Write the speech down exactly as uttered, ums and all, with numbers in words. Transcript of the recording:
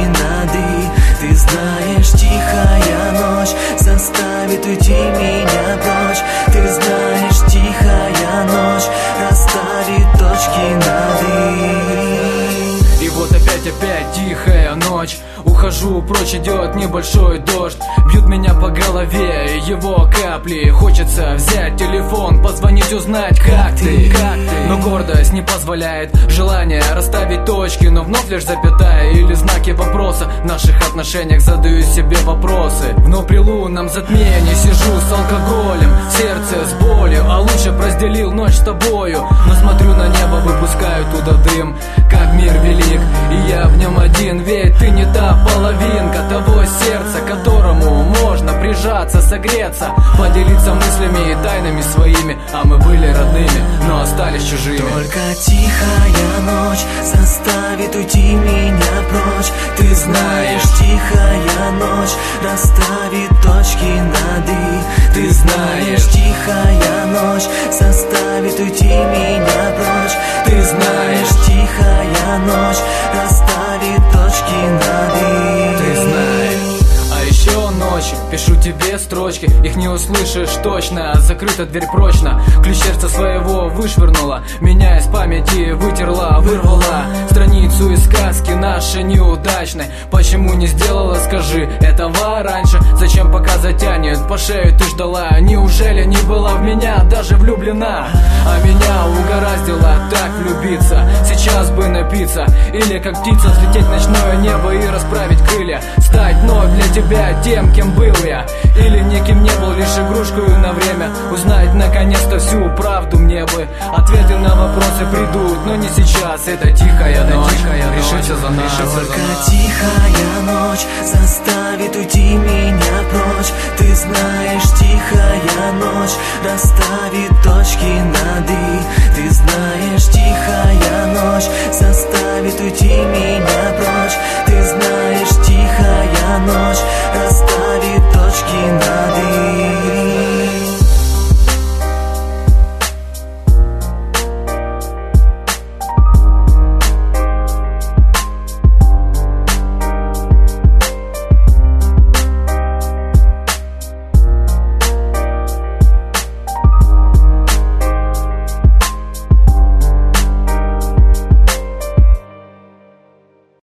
над «и». Ты знаешь, тихая ночь заставит уйти меня прочь. Ты знаешь, тихая ночь расставит точки над «и». И вот опять-опять тихая ночь. Ухожу прочь, идет небольшой дождь. Бьют меня по голове его капли. Хочется взять телефон, позвонить, узнать, как ты, как ты. Но гордость не позволяет. Желание расставить точки, но вновь лишь запятая или знаки вопроса. В наших отношениях задаю себе вопросы. Вновь при лунном затмении сижу с алкоголем, сердце с болью, а лучше б разделил ночь с тобою. Но смотрю на небо, выпускаю туда дым. Как мир велик, и я в нем один. Ведь ты не та половинка того сердца, к которому можно прижаться, согреться, поделиться мыслями и тайнами своими. А мы были родными, но остались чужими. Только тихая ночь заставит уйти меня прочь. Ты знаешь, тихая ночь расставит точки над «и». Ты знаешь, тихая ночь заставит уйти меня прочь. Ты знаешь, тихая ночь расставит точки над «и». Ты знаешь. А еще ночью пишу тебе строчки, их не услышишь точно. Закрыта дверь прочно, ключ сердца своего вышвырнула. Меня из памяти вытерла, вырвала страницу из сказки нашей неудачной. Почему не сделала, скажи, этого раньше? Зачем пока затянет по шею ты ждала? Неужели не была в меня даже влюблена? А меня угораздило так влюбиться. Сейчас бы напиться, или как птица взлететь в ночное небо и расправить крылья. Стать вновь для тебя тем, кем был я, или никем не был, лишь игрушкою на время. Узнать наконец-то всю правду мне бы. Ответы на вопросы придут, но не сейчас. Это тихая ночь, решится за нас. Только тихая ночь заставит уйти меня прочь. Ты знаешь, тихая ночь расставит точки над «и». Ты знаешь, тихая ночь заставит уйти меня прочь. Ты знаешь,